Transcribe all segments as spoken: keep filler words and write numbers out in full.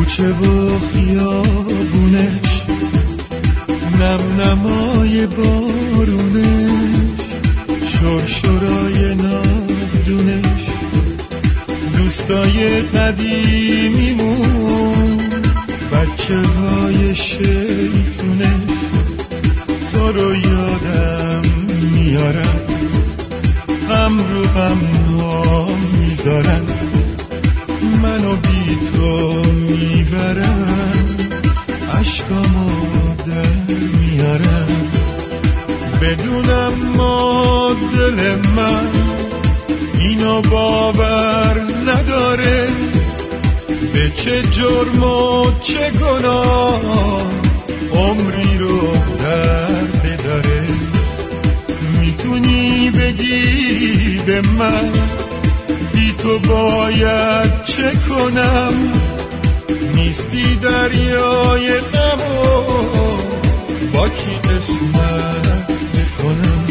کوچه و خیابونش، نم نمای بارونش، شرشرای ناودونش، دوستای قدیمیمون، بچه های شیطونش، تو رو یادم میارم، غم رو غم نام میذارم، منو بی تو میبرم، عشقامو در میارم. بدونم ما دل من اینو باور نداره، به چه جرم و چه گناه عمری رو در بداره. میتونی بگی به من بی تو باید چه کنم؟ نیستی دریای غم و با کی قسمت بکنم؟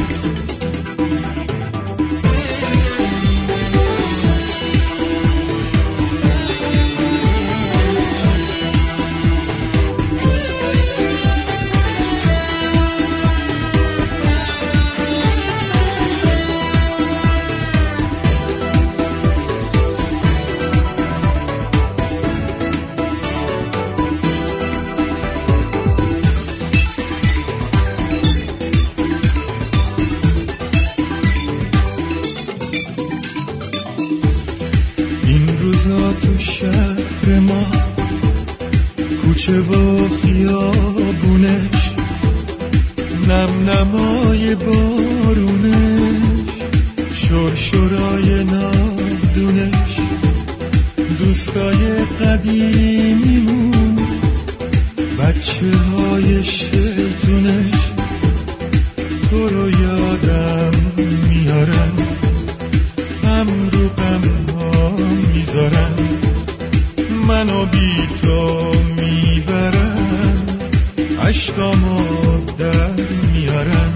تو شهر ما کوچه و خیابونش، نم نمای بارونش، شرشرای ناودونش، دوستای قدیمیمون، بچه های شیطونش، تو رو یادم میارم، غم رو غم ها میذارم، منو بی تو میبرم، عشقامو در میارم.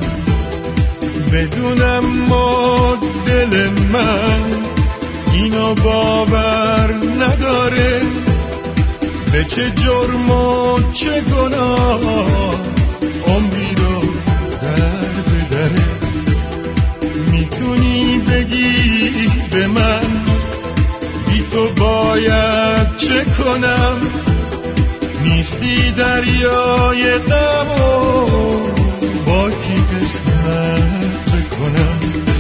بدونم ما دل من اینو باور نداره، به چه جرم و چه گناه عمری رو در بدره. میتونی بگی به من بی تو باید چه کنم؟ نیستی دریای غم و با کی قسمت بکنم؟